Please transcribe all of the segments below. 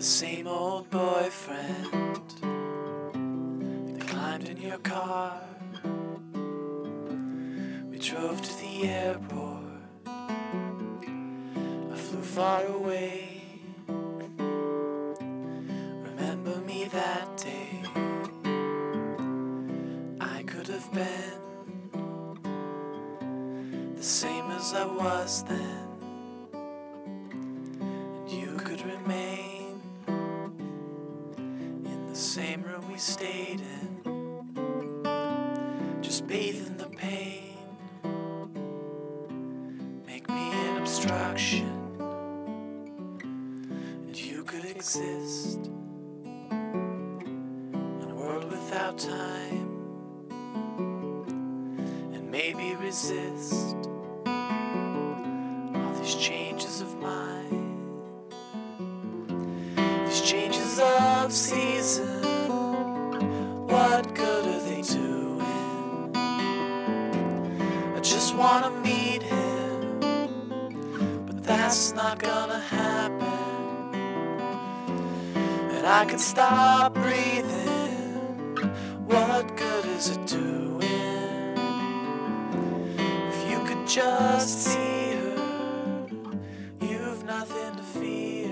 same old boyfriend that climbed in your car. We drove to the airport. I flew far away. Remember me that day? I could have been the same as I was then, and you could remain in the same room we stayed in, just bathe in the pain, make me an obstruction, and you could exist in a world without time, and maybe resist all these changes of mine, these changes of season. What good are they doing? I just wanna meet him, but that's not gonna happen. And I could stop breathing. What good is it doing? If you could just see her, you've nothing to fear.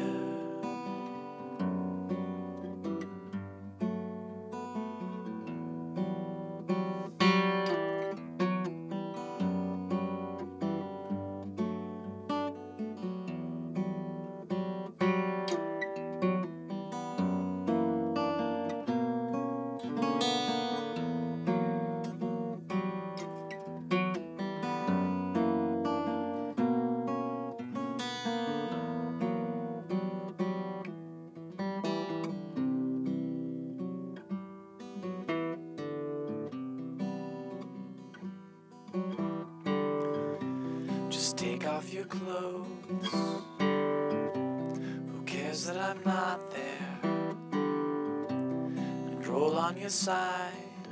Just take off your clothes. Who cares that I'm not there? And roll on your side.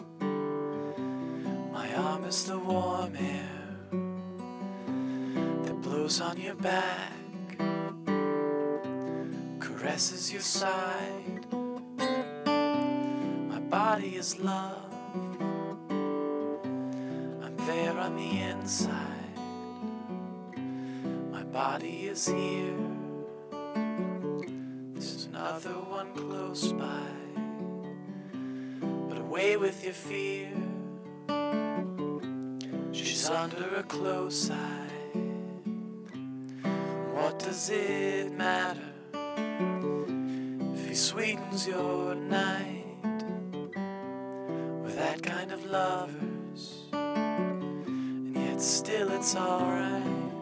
My arm is the warm air that blows on your back, caresses your side. My body is love. I'm there on the inside. My body is here. This is another one close by. But away with your fear. She's under a close eye. What does it matter if he sweetens your night with that kind of lovers, and yet still it's alright.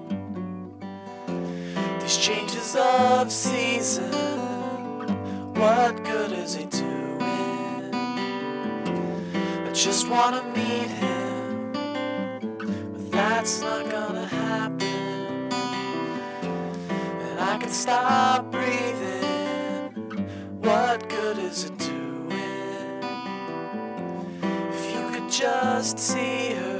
These changes of season, what good is it doing? I just wanna meet him, but that's not gonna happen. And I can stop breathing. What good is it doing? If you could just see her,